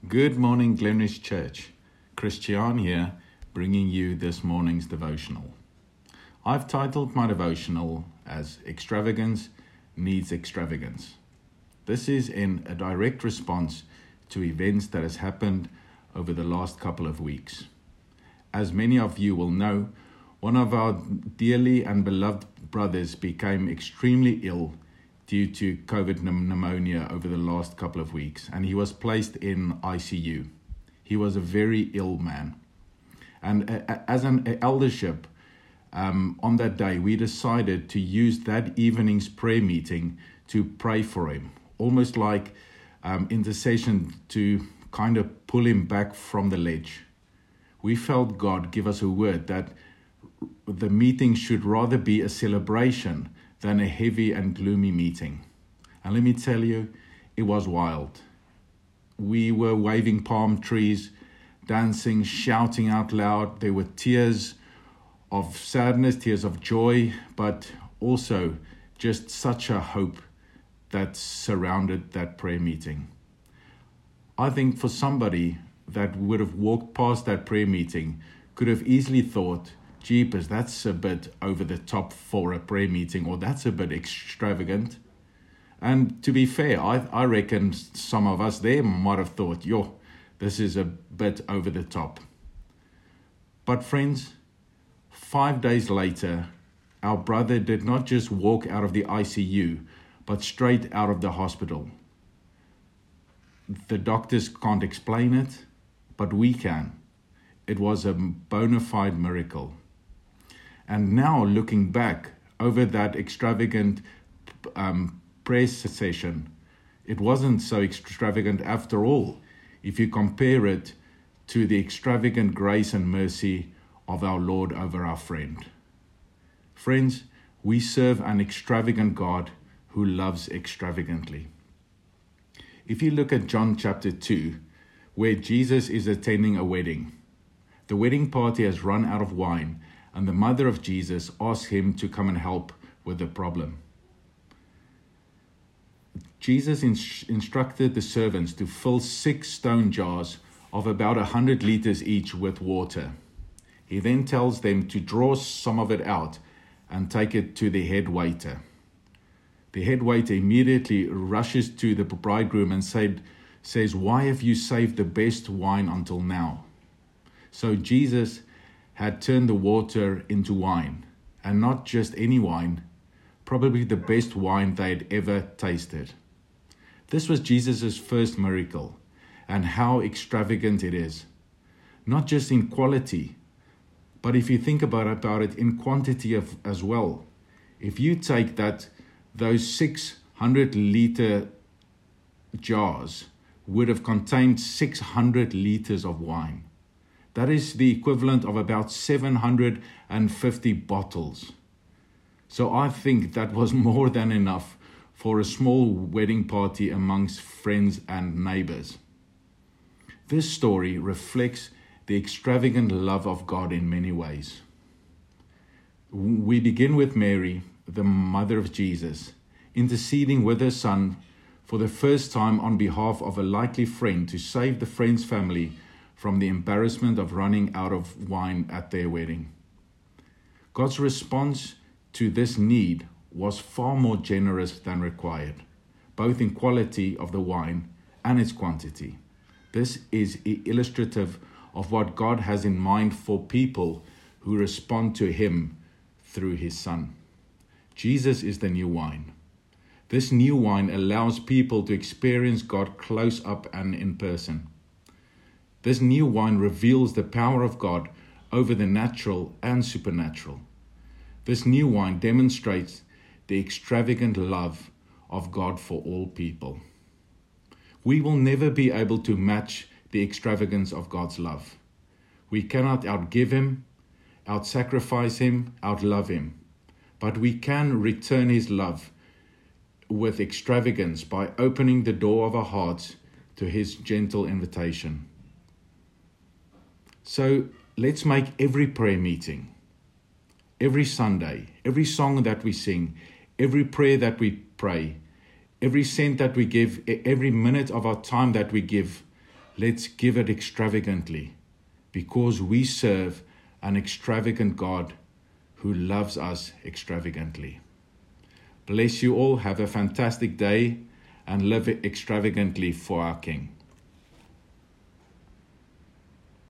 Good morning, Glenridge Church. Christian here, bringing you this morning's devotional. I've titled my devotional as Extravagance Needs Extravagance. This is in a direct response to events that has happened over the last couple of weeks. As many of you will know, one of our dearly and beloved brothers became extremely ill due to COVID pneumonia over the last couple of weeks, and he was placed in ICU. He was a very ill man. And as an eldership, on that day, we decided to use that evening's prayer meeting to pray for him, almost like intercession to kind of pull him back from the ledge. We felt God give us a word that the meeting should rather be a celebration than a heavy and gloomy meeting. And let me tell you, it was wild. We were waving palm trees, dancing, shouting out loud. There were tears of sadness, tears of joy, but also just such a hope that surrounded that prayer meeting. I think for somebody that would have walked past that prayer meeting could have easily thought, jeepers, that's a bit over the top for a prayer meeting, or that's a bit extravagant. And to be fair, I reckon some of us there might have thought, this is a bit over the top. But friends, 5 days later, our brother did not just walk out of the ICU, but straight out of the hospital. The doctors can't explain it, but we can. It was a bona fide miracle. And now looking back over that extravagant prayer session, it wasn't so extravagant after all, if you compare it to the extravagant grace and mercy of our Lord over our friend. Friends, we serve an extravagant God who loves extravagantly. If you look at John chapter 2, where Jesus is attending a wedding, the wedding party has run out of wine, and the mother of Jesus asks him to come and help with the problem. Jesus instructed the servants to fill 6 stone jars of about 100 liters each with water. He then tells them to draw some of it out and take it to the head waiter. The head waiter immediately rushes to the bridegroom and says, "Why have you saved the best wine until now?" So Jesus had turned the water into wine, and not just any wine, probably the best wine they had ever tasted. This was Jesus' first miracle, and how extravagant it is. Not just in quality, but if you think about it in quantity as well. If you take those 600-liter jars would have contained 600 liters of wine. That is the equivalent of about 750 bottles. So I think that was more than enough for a small wedding party amongst friends and neighbors. This story reflects the extravagant love of God in many ways. We begin with Mary, the mother of Jesus, interceding with her son for the first time on behalf of a likely friend to save the friend's family from the embarrassment of running out of wine at their wedding. God's response to this need was far more generous than required, both in quality of the wine and its quantity. This is illustrative of what God has in mind for people who respond to Him through His Son. Jesus is the new wine. This new wine allows people to experience God close up and in person. This new wine reveals the power of God over the natural and supernatural. This new wine demonstrates the extravagant love of God for all people. We will never be able to match the extravagance of God's love. We cannot outgive Him, outsacrifice Him, outlove Him. But we can return His love with extravagance by opening the door of our hearts to His gentle invitation. So let's make every prayer meeting, every Sunday, every song that we sing, every prayer that we pray, every cent that we give, every minute of our time that we give Let's give it extravagantly, because we serve an extravagant God who loves us extravagantly. Bless you all. Have a fantastic day and live extravagantly for our King.